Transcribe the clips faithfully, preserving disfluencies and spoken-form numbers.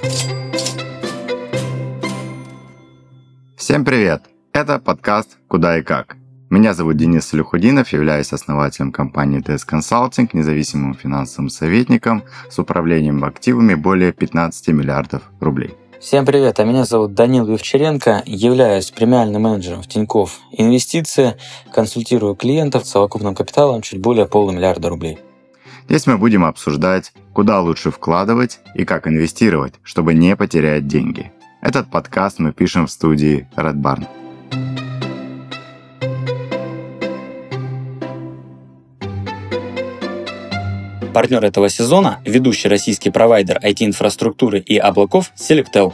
Всем привет! Это подкаст «Куда и как». Меня зовут Денис Салюхудинов, являюсь основателем компании ти эс Consulting, независимым финансовым советником с управлением активами более пятнадцать миллиардов рублей. Всем привет, а меня зовут Данил Евчаренко, являюсь премиальным менеджером в Тинькофф Инвестиции, консультирую клиентов с совокупным капиталом чуть более полумиллиарда рублей. Здесь мы будем обсуждать, куда лучше вкладывать и как инвестировать, чтобы не потерять деньги. Этот подкаст мы пишем в студии Red Barn. Партнер этого сезона – ведущий российский провайдер ай ти-инфраструктуры и облаков Selectel.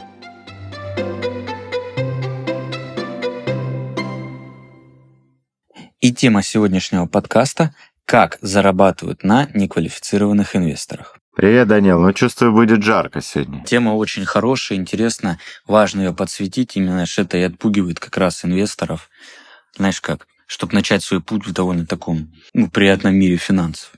И тема сегодняшнего подкаста – как зарабатывают на неквалифицированных инвесторах. Привет, Данил. Ну, чувствую, будет жарко сегодня. Тема очень хорошая, интересна, важно ее подсветить. Именно это и отпугивает как раз инвесторов. Знаешь как? Чтобы начать свой путь в довольно таком ну, приятном мире финансов.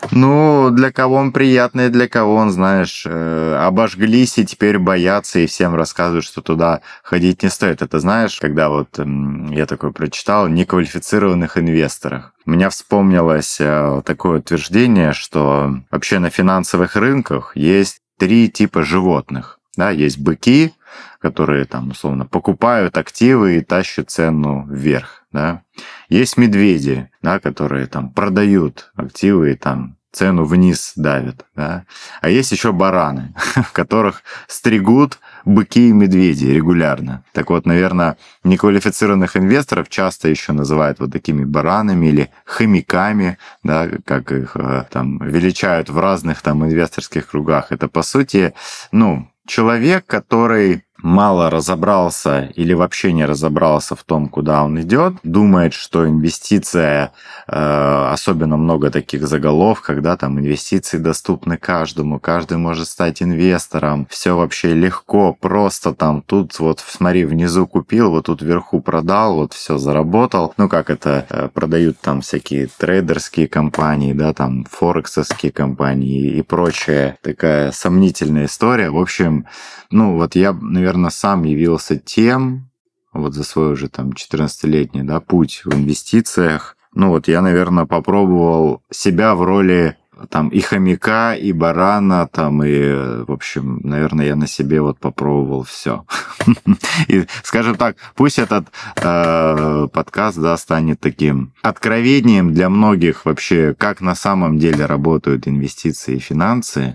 Ну, для кого он приятный, для кого он, знаешь, э, обожглись и теперь боятся и всем рассказывают, что туда ходить не стоит. Это знаешь, когда вот э, я такое прочитал, неквалифицированных инвесторах. У меня вспомнилось э, такое утверждение, что вообще на финансовых рынках есть три типа животных. Да, есть быки, которые там, условно, покупают активы и тащат цену вверх. Да. Есть медведи, да, которые там продают активы и там цену вниз давят. Да. А есть еще бараны, которых стригут быки и медведи регулярно. Так вот, наверное, неквалифицированных инвесторов часто еще называют вот такими баранами или хомяками, да, как их там величают в разных там инвесторских кругах. Это, по сути, ну, человек, который мало разобрался или вообще не разобрался в том, куда он идет, думает, что инвестиция, особенно много таких заголовков, когда там инвестиции доступны каждому, каждый может стать инвестором, все вообще легко, просто там тут вот смотри, внизу купил, вот тут вверху продал, вот все заработал. Ну как это продают там всякие трейдерские компании, да, там форексовские компании и прочая такая сомнительная история. В общем, ну вот я, наверное, сам явился тем, вот за свой уже там четырнадцатилетний, да, путь в инвестициях. Ну вот я, наверное, попробовал себя в роли там и хомяка, и барана, там, и, в общем, наверное, я на себе вот попробовал все. И, скажем так, пусть этот э, подкаст, да, станет таким откровением для многих вообще, как на самом деле работают инвестиции и финансы.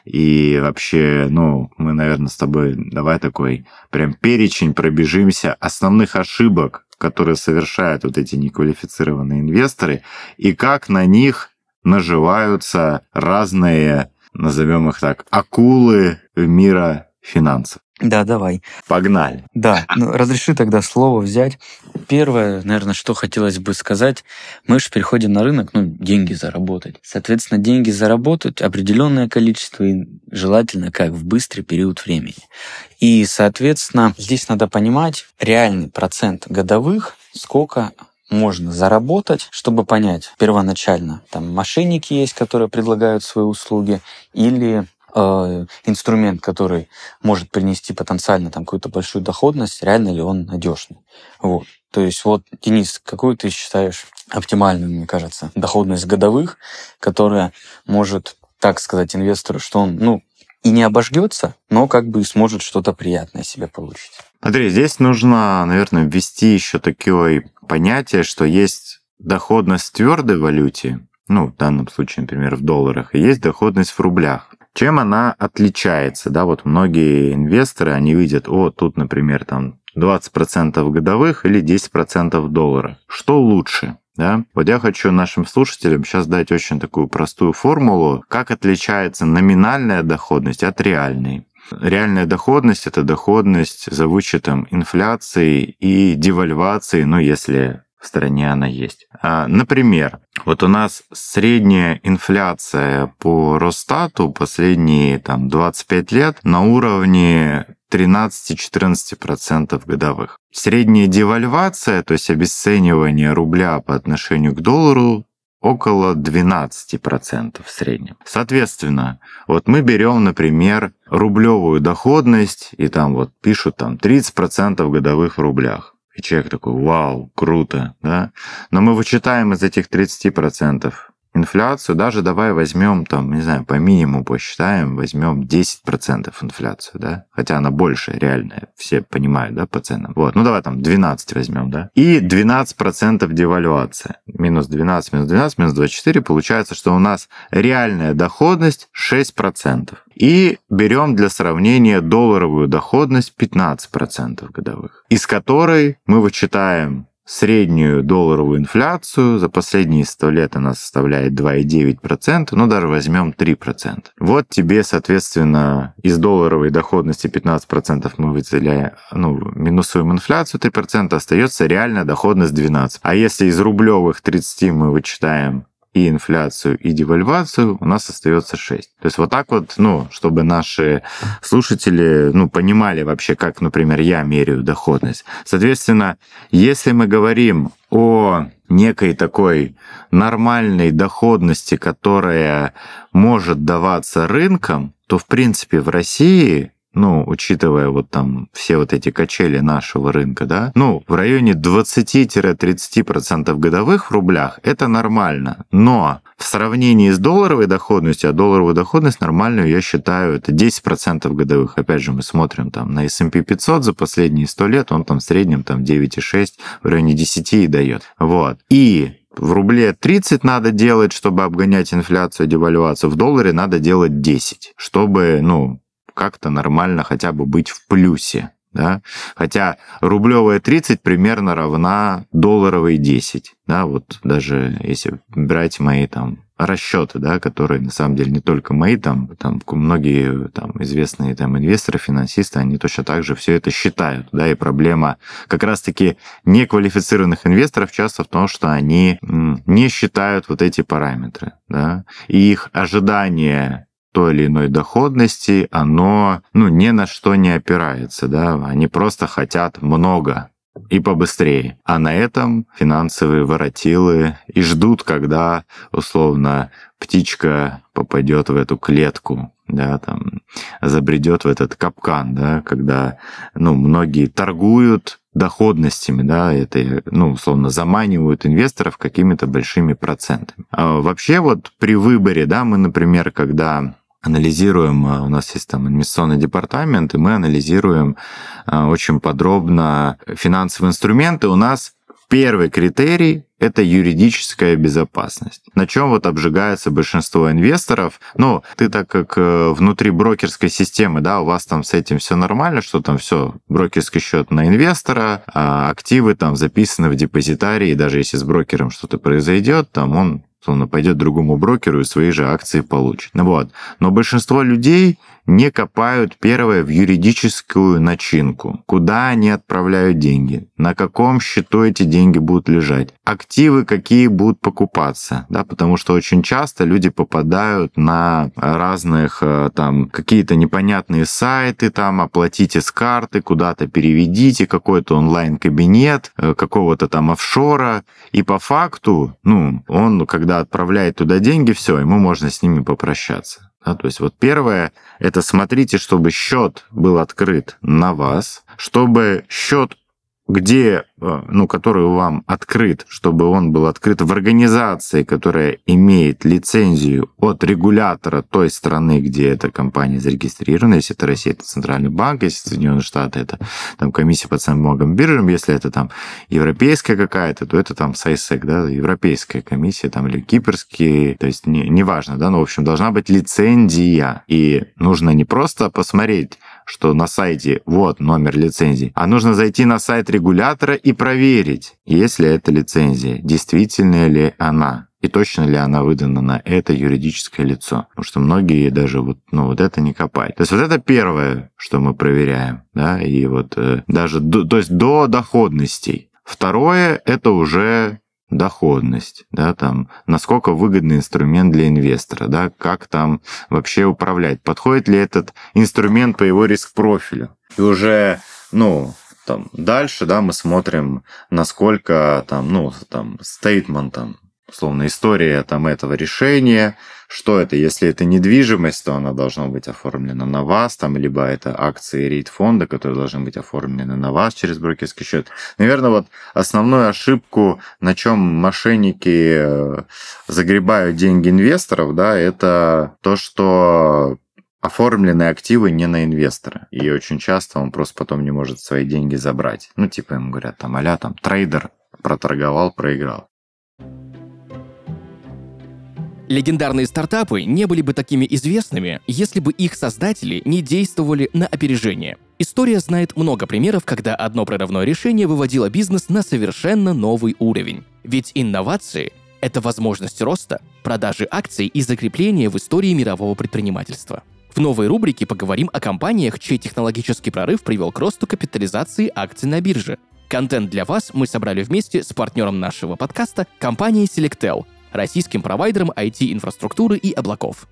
И вообще, ну, мы, наверное, с тобой давай такой прям перечень пробежимся основных ошибок, которые совершают вот эти неквалифицированные инвесторы, и как на них наживаются разные, назовем их так, акулы мира финансов. Да, давай. Погнали. Да, ну, разреши тогда слово взять. Первое, наверное, что хотелось бы сказать, мы же переходим на рынок, ну, деньги заработать. Соответственно, деньги заработать определенное количество, и желательно как в быстрый период времени. И, соответственно, здесь надо понимать реальный процент годовых, сколько можно заработать, чтобы понять первоначально, там мошенники есть, которые предлагают свои услуги, или э, инструмент, который может принести потенциально там какую-то большую доходность, реально ли он надежный. Вот. То есть вот, Денис, какую ты считаешь оптимальную, мне кажется, доходность годовых, которая может, так сказать, инвестору, что он, ну, и не обожгется, но как бы и сможет что-то приятное себе получить. Смотри, здесь нужно, наверное, ввести еще такое понятие, что есть доходность в твердой валюте, ну, в данном случае, например, в долларах, и есть доходность в рублях. Чем она отличается? Да, вот многие инвесторы, они видят, о, тут, например, там двадцать процентов годовых или десять процентов доллара. Что лучше? Да? Вот я хочу нашим слушателям сейчас дать очень такую простую формулу, как отличается номинальная доходность от реальной. Реальная доходность – это доходность за вычетом инфляции и девальвации, ну, если в стране она есть. Например, вот у нас средняя инфляция по Росстату последние там, двадцать пять лет на уровне тринадцать-четырнадцать процентов годовых. Средняя девальвация, то есть обесценивание рубля по отношению к доллару, около двенадцать процентов в среднем. Соответственно, вот мы берем, например, рублевую доходность, и там вот пишут там тридцать процентов годовых в рублях. И человек такой: вау, круто, да? Но мы вычитаем из этих тридцати процентов инфляцию, даже давай возьмем там, не знаю, по минимуму посчитаем, возьмем десять процентов инфляцию, да, хотя она больше реальная, все понимают, да, по ценам. Вот, ну давай там двенадцать возьмем, да, и двенадцать процентов девальвация. Минус двенадцать, минус двенадцать, минус двадцать четыре, получается, что у нас реальная доходность шесть процентов. И берем для сравнения долларовую доходность пятнадцать процентов годовых, из которой мы вычитаем среднюю долларовую инфляцию. За последние сто лет она составляет два целых девять десятых процента, ну даже возьмем три процента. Вот тебе, соответственно, из долларовой доходности пятнадцать процентов мы выделяем, ну, минусуем инфляцию три процента, остается реальная доходность двенадцать процентов. А если из рублевых тридцати мы вычитаем и инфляцию, и девальвацию, у нас остается шесть. То есть вот так вот, ну, чтобы наши слушатели, ну, понимали вообще, как, например, я меряю доходность. Соответственно, если мы говорим о некой такой нормальной доходности, которая может даваться рынком, то, в принципе, в России, ну, учитывая вот там все вот эти качели нашего рынка, да, ну, в районе двадцать-тридцать процентов годовых в рублях это нормально. Но в сравнении с долларовой доходностью, а долларовую доходность нормальную, я считаю, это десять процентов годовых. Опять же, мы смотрим там на эс энд пи пятьсот за последние сто лет, он там в среднем там девять целых шесть десятых, в районе десяти и дает. Вот. И в рубле тридцать надо делать, чтобы обгонять инфляцию, девальвацию. В долларе надо делать десять, чтобы, ну, как-то нормально хотя бы быть в плюсе, да? Хотя рублевая тридцать примерно равна долларовой десять, да, вот даже если брать мои там расчеты, да, которые на самом деле не только мои, там, там многие там известные там инвесторы, финансисты, они точно так же все это считают, да, и проблема как раз-таки неквалифицированных инвесторов часто в том, что они не считают вот эти параметры, да, и их ожидания той или иной доходности, оно, ну, ни на что не опирается, да, они просто хотят много и побыстрее. А на этом финансовые воротилы и ждут, когда, условно, птичка попадет в эту клетку, да, там, забредет в этот капкан, да, когда, ну, многие торгуют доходностями, да, это, ну, условно, заманивают инвесторов какими-то большими процентами. А вообще вот при выборе, да, мы, например, когда анализируем, у нас есть там инвестиционный департамент, и мы анализируем очень подробно финансовые инструменты. У нас первый критерий – это юридическая безопасность. На чем вот обжигается большинство инвесторов. Ну, ты так как внутри брокерской системы, да, у вас там с этим все нормально, что там все, брокерский счет на инвестора, а активы там записаны в депозитарии, и даже если с брокером что-то произойдет, там он он пойдет другому брокеру и свои же акции получит. Вот. Но большинство людей не копают, первое, в юридическую начинку. Куда они отправляют деньги? На каком счету эти деньги будут лежать? Активы какие будут покупаться? Да, потому что очень часто люди попадают на разных там какие-то непонятные сайты, там оплатите с карты, куда-то переведите, какой-то онлайн-кабинет, какого-то там офшора. И по факту, ну, он, когда отправляет туда деньги, все, ему можно с ними попрощаться. Да, то есть вот первое, это смотрите, чтобы счет был открыт на вас, чтобы счет, где, ну, который вам открыт, чтобы он был открыт в организации, которая имеет лицензию от регулятора той страны, где эта компания зарегистрирована. Если это Россия, это Центральный банк, если Соединенные Штаты, это там комиссия по ценным бумагам, биржам, если это там европейская какая-то, то это там сайсек, да, европейская комиссия, там, или кипрские, то есть не, неважно, да, но, в общем, должна быть лицензия. И нужно не просто посмотреть, что на сайте вот номер лицензии, а нужно зайти на сайт регулятора и проверить, есть ли эта лицензия, действительно ли она, и точно ли она выдана на это юридическое лицо. Потому что многие даже вот, ну, вот это не копают. То есть вот это первое, что мы проверяем, да, и вот э, даже, до, то есть до доходностей. Второе, это уже доходность, да, там, насколько выгодный инструмент для инвестора, да, как там вообще управлять, подходит ли этот инструмент по его риск-профилю. И уже, ну, там, дальше, да, мы смотрим, насколько там, ну, там, стейтмент, там, условно, история там этого решения, что это, если это недвижимость, то она должна быть оформлена на вас, там, либо это акции рейд-фонда, которые должны быть оформлены на вас через брокерский счет. Наверное, вот основную ошибку, на чем мошенники загребают деньги инвесторов, да, это то, что оформлены активы не на инвестора. И очень часто он просто потом не может свои деньги забрать. Ну, типа ему говорят, там, а-ля, там, трейдер проторговал, проиграл. Легендарные стартапы не были бы такими известными, если бы их создатели не действовали на опережение. История знает много примеров, когда одно прорывное решение выводило бизнес на совершенно новый уровень. Ведь инновации — это возможность роста, продажи акций и закрепления в истории мирового предпринимательства. В новой рубрике поговорим о компаниях, чей технологический прорыв привел к росту капитализации акций на бирже. Контент для вас мы собрали вместе с партнером нашего подкаста компанией Selectel, российским провайдером ай ти-инфраструктуры и облаков.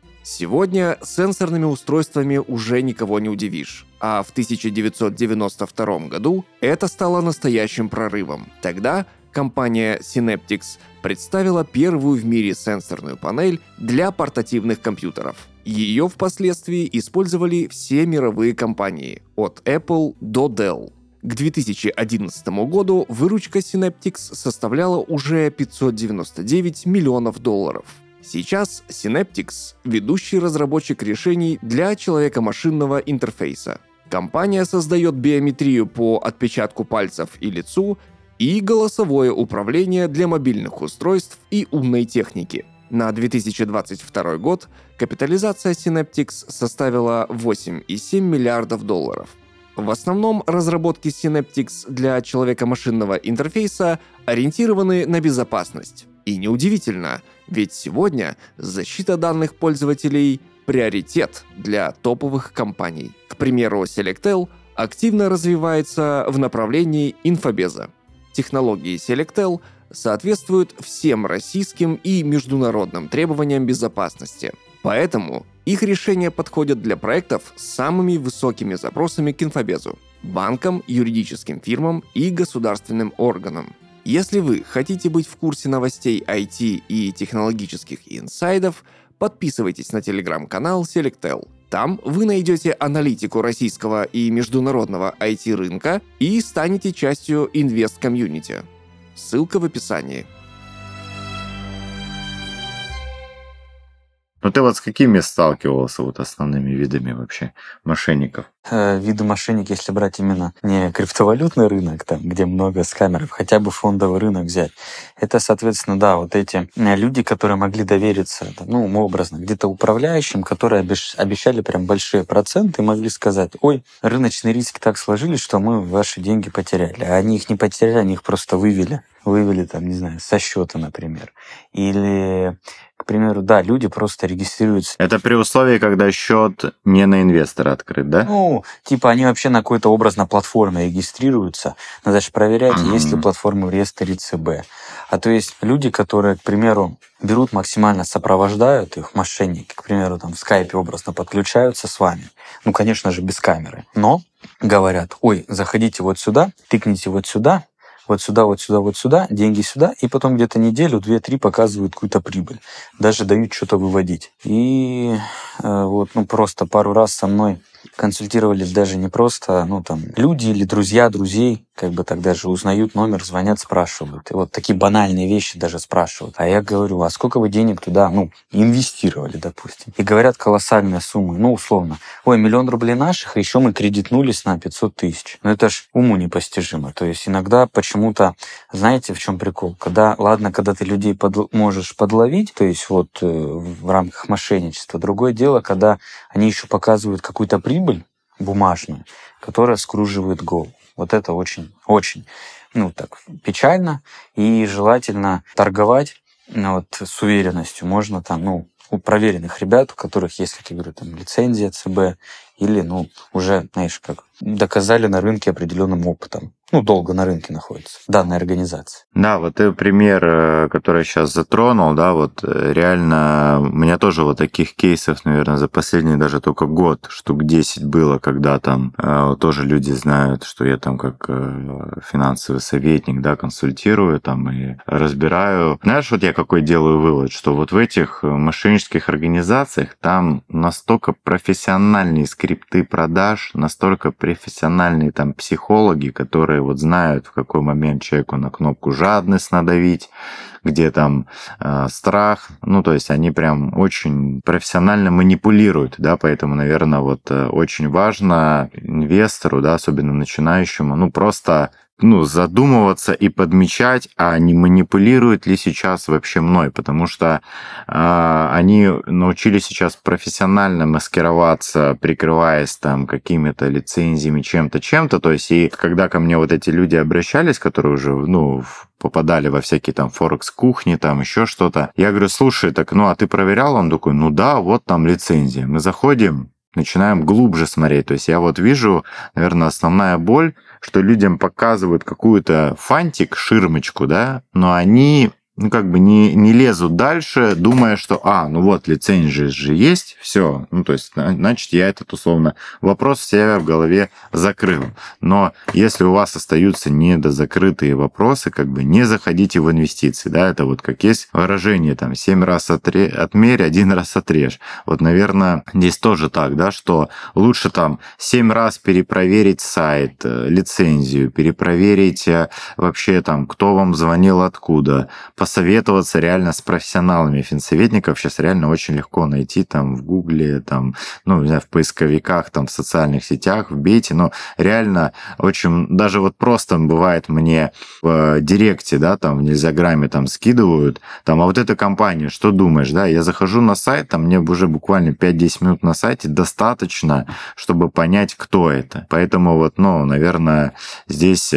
Сегодня сенсорными устройствами уже никого не удивишь, а в тысяча девятьсот девяносто втором году это стало настоящим прорывом. Тогда компания Synaptics представила первую в мире сенсорную панель для портативных компьютеров. Ее впоследствии использовали все мировые компании, от Apple до Dell. К две тысячи одиннадцатому году выручка Synaptics составляла уже пятьсот девяносто девять миллионов долларов. Сейчас Synaptics – ведущий разработчик решений для человека-машинного интерфейса. Компания создает биометрию по отпечатку пальцев и лицу и голосовое управление для мобильных устройств и умной техники. На две тысячи двадцать второй год капитализация Synaptics составила восемь целых семь десятых миллиардов долларов. В основном разработки Synaptics для человека-машинного интерфейса ориентированы на безопасность. И неудивительно, ведь сегодня защита данных пользователей – приоритет для топовых компаний. К примеру, Selectel активно развивается в направлении инфобеза. Технологии Selectel соответствуют всем российским и международным требованиям безопасности. Поэтому их решения подходят для проектов с самыми высокими запросами к инфобезу, банкам, юридическим фирмам и государственным органам. Если вы хотите быть в курсе новостей ай ти и технологических инсайдов, подписывайтесь на телеграм-канал Selectel. Там вы найдете аналитику российского и международного ай ти-рынка и станете частью инвест-комьюнити. Ссылка в описании. Ну ты вот с какими сталкивался вот основными видами вообще мошенников? Э, виды мошенники, если брать именно не криптовалютный рынок, там, где много скамеров, хотя бы фондовый рынок взять, это, соответственно, да, вот эти люди, которые могли довериться, ну, образно, где-то управляющим, которые обещ- обещали прям большие проценты и могли сказать, ой, рыночные риски так сложились, что мы ваши деньги потеряли. А они их не потеряли, они их просто вывели. Вывели, там, не знаю, со счета, например. Или, к примеру, да, люди просто регистрируются. Это при условии, когда счет не на инвестора открыт, да? Ну, типа они вообще на какой-то образно платформе регистрируются. Надо же проверять, mm-hmm. есть ли платформа в реестре ЦБ. А то есть люди, которые, к примеру, берут максимально, сопровождают их, мошенники, к примеру, там в скайпе образно подключаются с вами. Ну, конечно же, без камеры. Но говорят, ой, заходите вот сюда, тыкните вот сюда, вот сюда, вот сюда, вот сюда, деньги сюда, и потом где-то неделю, две-три показывают какую-то прибыль. Даже дают что-то выводить. И э, вот, ну, просто пару раз со мной консультировались даже не просто, ну, там, люди или друзья друзей, как бы так даже узнают номер, звонят, спрашивают. И вот такие банальные вещи даже спрашивают. А я говорю, а сколько вы денег туда, ну, инвестировали, допустим? И говорят колоссальные суммы, ну, условно. Ой, миллион рублей наших, а еще мы кредитнулись на пятьсот тысяч. Ну, это ж уму непостижимо. То есть иногда почему-то, знаете, в чем прикол? Когда, ладно, когда ты людей под, можешь подловить, то есть вот э, в рамках мошенничества. Другое дело, когда они еще показывают какую-то прибыль бумажную, которая скруживает голову. Вот это очень, очень, ну, так, печально. И желательно торговать, ну, вот, с уверенностью. Можно там, ну, у проверенных ребят, у которых есть, как я говорю, там, лицензия ЦБ, или, ну, уже, знаешь, как доказали на рынке определенным опытом. Ну, долго на рынке находится данная организация. Да, вот ты пример, который я сейчас затронул, да, вот реально у меня тоже вот таких кейсов, наверное, за последний даже только год штук десять было, когда там э, тоже люди знают, что я там как э, финансовый советник, да, консультирую там и разбираю. Знаешь, вот я какой делаю вывод, что вот в этих мошеннических организациях там настолько профессиональные скрипты продаж, настолько профессиональные там психологи, которые вот знают, в какой момент человеку на кнопку жадность надавить, где там э, страх. Ну, то есть они прям очень профессионально манипулируют, да, поэтому, наверное, вот э, очень важно инвестору, да, особенно начинающему, ну, просто ну, задумываться и подмечать, а не манипулируют ли сейчас вообще мной, потому что э, они научились сейчас профессионально маскироваться, прикрываясь там какими-то лицензиями, чем-то, чем-то, то есть и когда ко мне вот эти люди обращались, которые уже, ну, попадали во всякие там форекс-кухни, там еще что-то, я говорю, слушай, так, ну, а ты проверял? Он такой, ну да, вот там лицензия. Мы заходим, начинаем глубже смотреть. То есть я вот вижу, наверное, основная боль, что людям показывают какую-то фантик, ширмочку, да, но они, ну, как бы не, не лезут дальше, думая, что, а, ну вот, лицензия же есть, все, ну, то есть, значит, я этот, условно, вопрос в себе в голове закрыл. Но если у вас остаются недозакрытые вопросы, как бы не заходите в инвестиции, да, это вот как есть выражение, там, семь раз отре... отмерь, один раз отрежь. Вот, наверное, здесь тоже так, да, что лучше там семь раз перепроверить сайт, лицензию, перепроверить вообще там, кто вам звонил, откуда, посоветоваться реально с профессионалами финсоветников. Сейчас реально очень легко найти там в Гугле, там, ну, не знаю, в поисковиках, там, в социальных сетях, вбейте, но реально очень, даже вот просто бывает мне в директе, да, там, в Нельзяграме там скидывают, там, а вот эта компания, что думаешь, да, я захожу на сайт, там, мне уже буквально пять-десять минут на сайте достаточно, чтобы понять, кто это. Поэтому вот, ну, наверное, здесь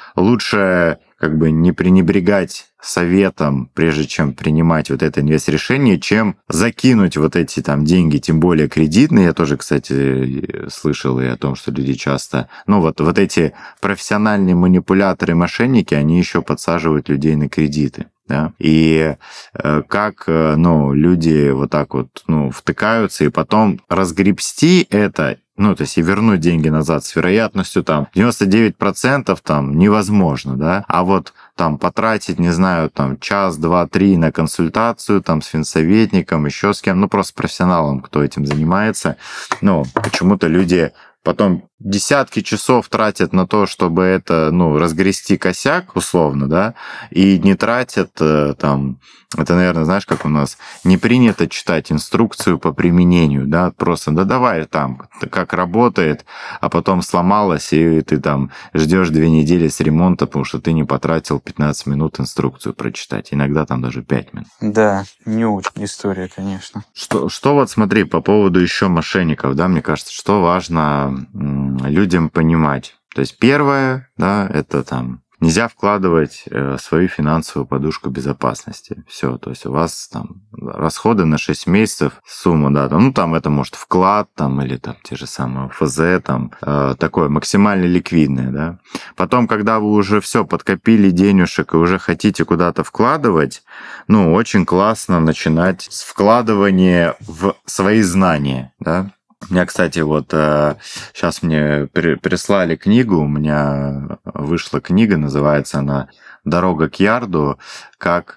лучше как бы не пренебрегать советом, прежде чем принимать вот это инвест-решение, чем закинуть вот эти там деньги, тем более кредитные. Я тоже, кстати, слышал и о том, что люди часто... Ну вот, вот эти профессиональные манипуляторы, мошенники, они еще подсаживают людей на кредиты. Да? И э, как э, ну, люди вот так вот ну, втыкаются, и потом разгребсти это, ну, то есть и вернуть деньги назад с вероятностью там девяносто девять процентов там невозможно, да, а вот там потратить, не знаю, там час, два, три на консультацию там с финсоветником, еще с кем, ну, просто с профессионалом, кто этим занимается, ну, почему-то люди потом десятки часов тратят на то, чтобы это, ну, разгрести косяк, условно, да, и не тратят там, это, наверное, знаешь, как у нас, не принято читать инструкцию по применению, да, просто, да давай там, как работает, а потом сломалось, и ты там ждешь две недели с ремонта, потому что ты не потратил пятнадцать минут инструкцию прочитать, иногда там даже пять минут. Да, не очень история, конечно. Что, что вот смотри, по поводу еще мошенников, да, мне кажется, что важно людям понимать. То есть первое, да, это там нельзя вкладывать э, свою финансовую подушку безопасности. Все, то есть у вас там расходы на шесть месяцев, сумма, да, ну там это может вклад там или там те же самые эф зэ, там э, такое максимально ликвидное, да. Потом, когда вы уже все подкопили денежек и уже хотите куда-то вкладывать, ну очень классно начинать с вкладывания в свои знания, да. У меня, кстати, вот сейчас мне прислали книгу, у меня вышла книга, называется она «Дорога к ярду. Как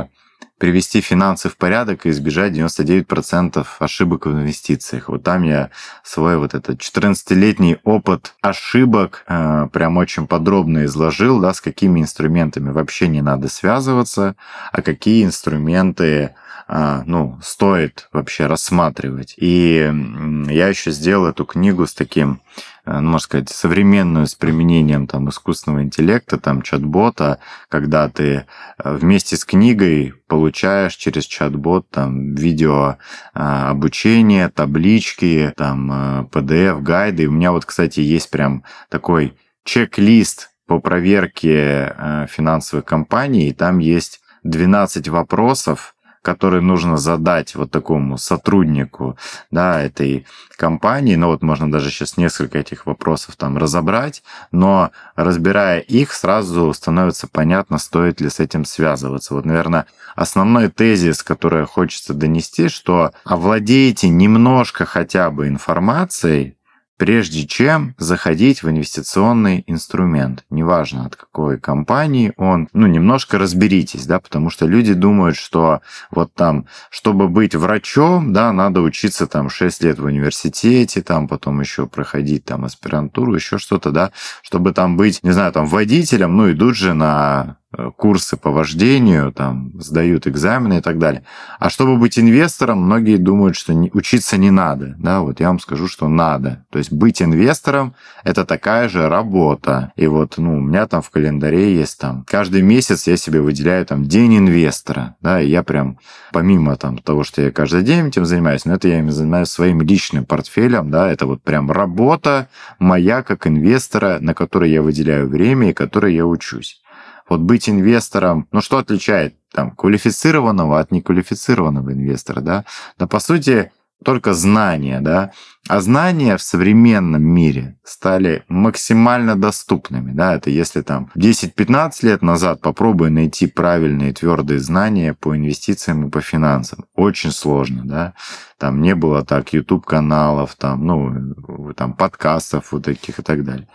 привести финансы в порядок и избежать девяносто девять процентов ошибок в инвестициях». Вот там я свой вот этот четырнадцатилетний опыт ошибок прям очень подробно изложил, да, с какими инструментами вообще не надо связываться, а какие инструменты ну, стоит вообще рассматривать. И я еще сделал эту книгу с таким, ну, можно сказать, современную, с применением там искусственного интеллекта, там чат-бота, когда ты вместе с книгой получаешь через чат-бот там видео обучение, таблички, там пи ди эф-гайды. И у меня вот, кстати, есть прям такой чек-лист по проверке финансовых компаний, и там есть двенадцать вопросов, который нужно задать вот такому сотруднику, да, этой компании. Ну вот можно даже сейчас несколько этих вопросов там разобрать, но разбирая их, сразу становится понятно, стоит ли с этим связываться. Вот, наверное, основной тезис, который хочется донести, что овладейте немножко хотя бы информацией, прежде чем заходить в инвестиционный инструмент. Неважно, от какой компании он, ну, немножко разберитесь, да, потому что люди думают, что вот там, чтобы быть врачом, да, надо учиться там шесть лет в университете, там потом еще проходить там аспирантуру, еще что-то, да, чтобы там быть, не знаю, там водителем, ну, идут же на курсы по вождению, там, сдают экзамены и так далее. А чтобы быть инвестором, многие думают, что не, учиться не надо. Да, вот я вам скажу, что надо. То есть быть инвестором – это такая же работа. И вот, ну, у меня там в календаре есть там, каждый месяц я себе выделяю там день инвестора. Да, и я прям, помимо там того, что я каждый день этим занимаюсь, но это я им занимаюсь своим личным портфелем, да, это вот прям работа моя как инвестора, на которой я выделяю время и которой я учусь. Вот быть инвестором, ну что отличает там квалифицированного от неквалифицированного инвестора, да? Да по сути только знания, да? А знания в современном мире стали максимально доступными, да? Это если там десять-пятнадцать лет назад попробуй найти правильные твердые знания по инвестициям и по финансам. Очень сложно, да? Там не было так YouTube-каналов, там, ну, там подкастов вот таких и так далее.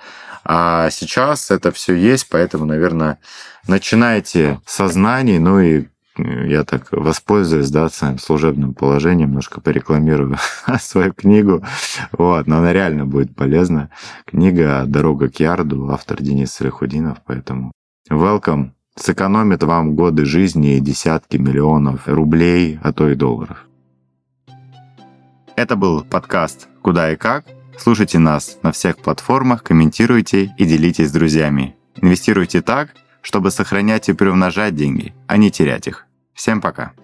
А сейчас это все есть, поэтому, наверное, начинайте со знаний, ну и я так воспользуюсь, да, своим служебным положением, немножко порекламирую свою книгу, вот, но она реально будет полезна. Книга «Дорога к ярду», автор Денис Салихудинов, поэтому welcome, сэкономит вам годы жизни и десятки миллионов рублей, а то и долларов. Это был подкаст «Куда и как». Слушайте нас на всех платформах, комментируйте и делитесь с друзьями. Инвестируйте так, чтобы сохранять и приумножать деньги, а не терять их. Всем пока!